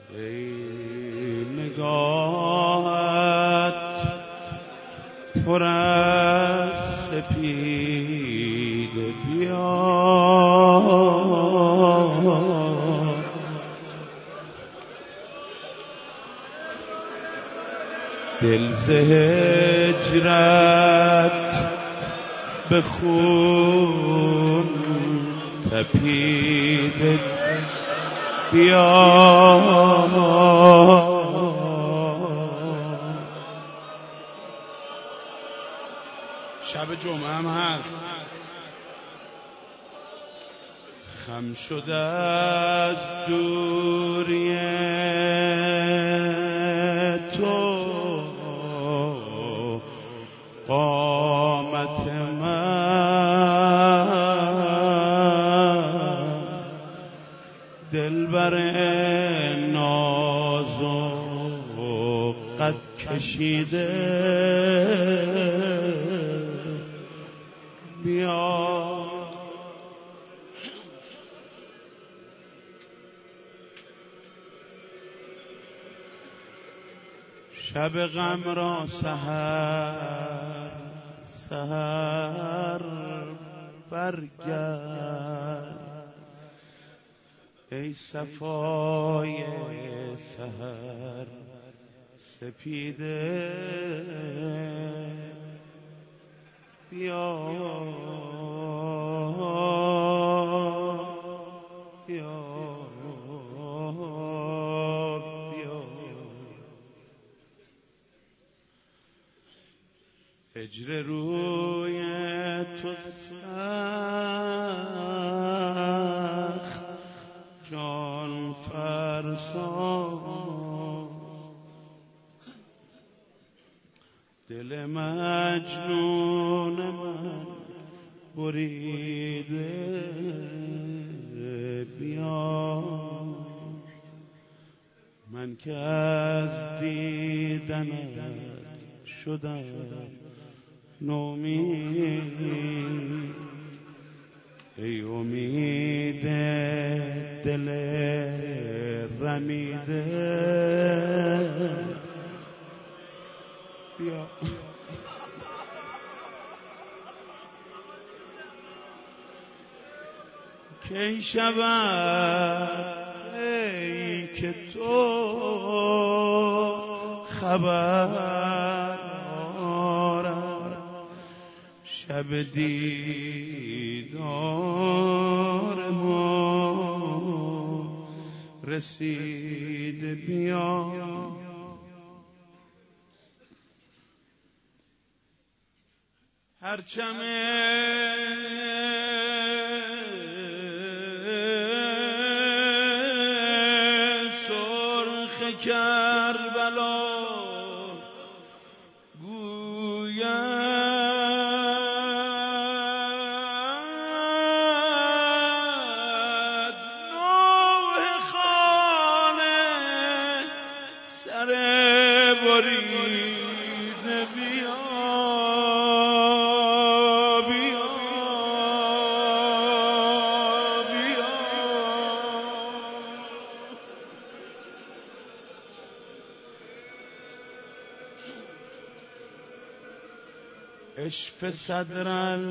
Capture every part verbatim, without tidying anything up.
ای نگاهت پر از سپید بیا دل ز هجرت به خون تپید بیا شب جمعه هم هست خم شده از دوری تو قامت من دلبر ناز و قد کشیده بیا شب غم را سحر سحر برگرد ای صفای سحر سپیده بیا بیا بیا هجر روی تو سخت جان فرسا دل مجنون من بریده بیا من که از دیدنت شدم نومید ای امید دل رمیده بیا کی شود ای که تو خبر آرد شب دیدار ما رسید بیا پرچم سرخ کربلا گوید نوح خانه سر بریده بیا اشف صدر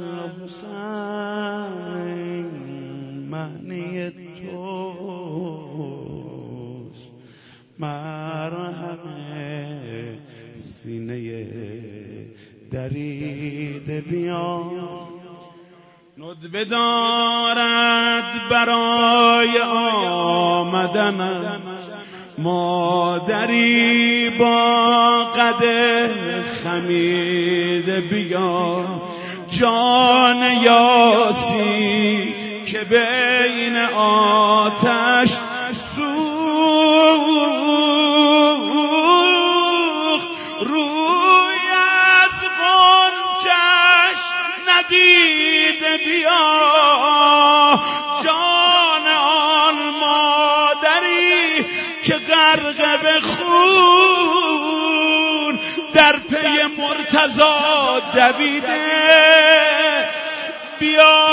الحسین معنی توست مرهم سینه درید بیا ندبه دارد برای آمدن مادری با قد خمید بیا جان یاسی که بین آتش سوخت روی از غنچش ندید بیا جان آن مادری که غرق به خون در پی مرتضی دویده بیا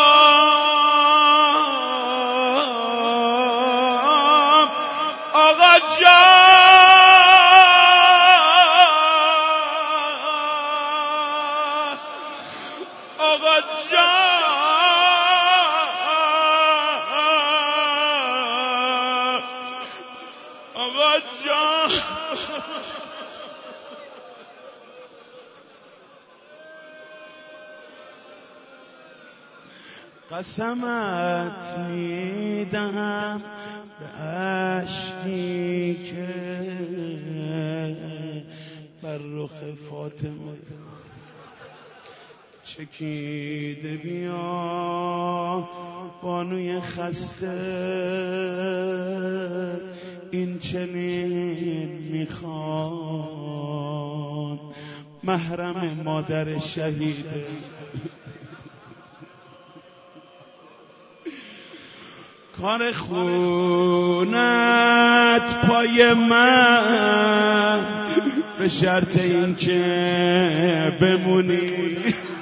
آقا جان آقا جان آقا جان قسمت میدهم به اشکی که بر رخ فاطمه چکیده، بیا بانوی خسته این چنین میخوان محرم مادر شهیده. کار خونت پای من به شرط این که بمونی.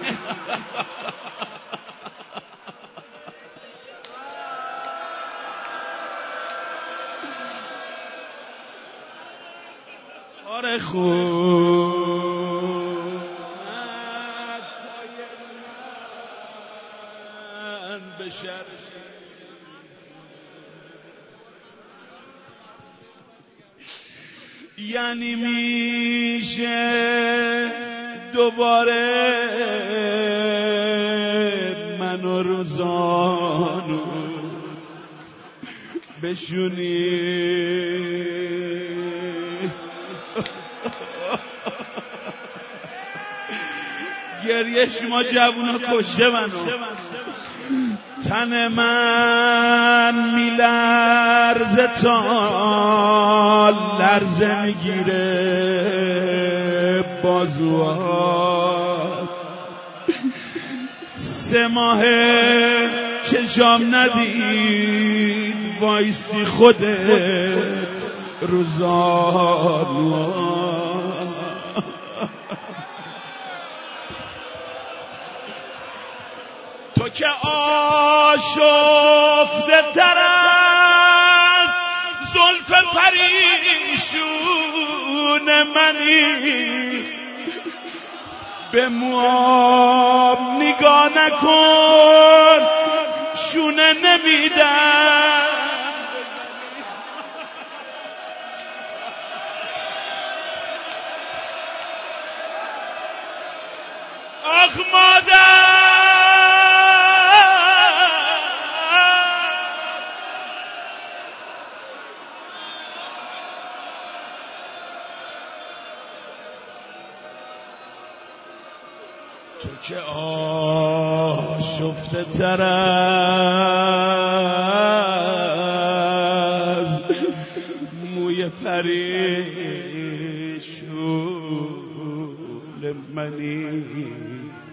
کار خونت پای من به شرط یعنی میشه دوباره من و روزانو بشونی. گریه شما جوونا کشته منو. تن من میلرزه تا لرزه میگیره بازوها. سه ماه چشام ندید وایسی خودت روزانوها. تو که آشفته تر از زلف پریشون منی، به موام نگاه نکن شونه نمیدن. آخ مادر تو که آشفته تر از موی پریشون منی،